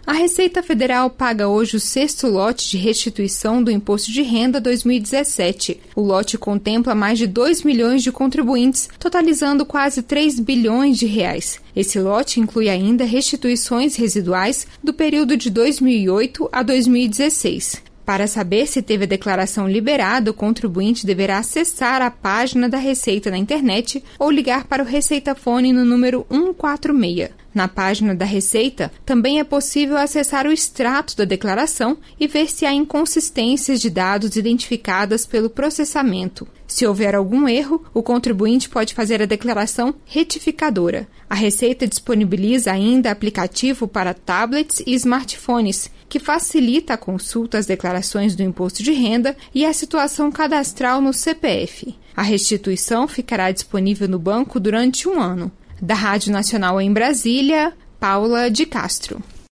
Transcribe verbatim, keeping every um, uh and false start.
A Receita Federal paga hoje o sexto lote de restituição do Imposto de Renda dois mil e dezessete. O lote contempla mais de dois milhões de contribuintes, totalizando quase três bilhões de reais. Esse lote inclui ainda restituições residuais do período de dois mil e oito a dois mil e dezesseis. Para saber se teve a declaração liberada, o contribuinte deverá acessar a página da Receita na internet ou ligar para o Receitafone no número um quatro seis. Na página da Receita, também é possível acessar o extrato da declaração e ver se há inconsistências de dados identificadas pelo processamento. Se houver algum erro, o contribuinte pode fazer a declaração retificadora. A Receita disponibiliza ainda aplicativo para tablets e smartphones, que facilita a consulta às declarações do imposto de renda e a situação cadastral no C P F. A restituição ficará disponível no banco durante um ano. Da Rádio Nacional em Brasília, Paula de Castro.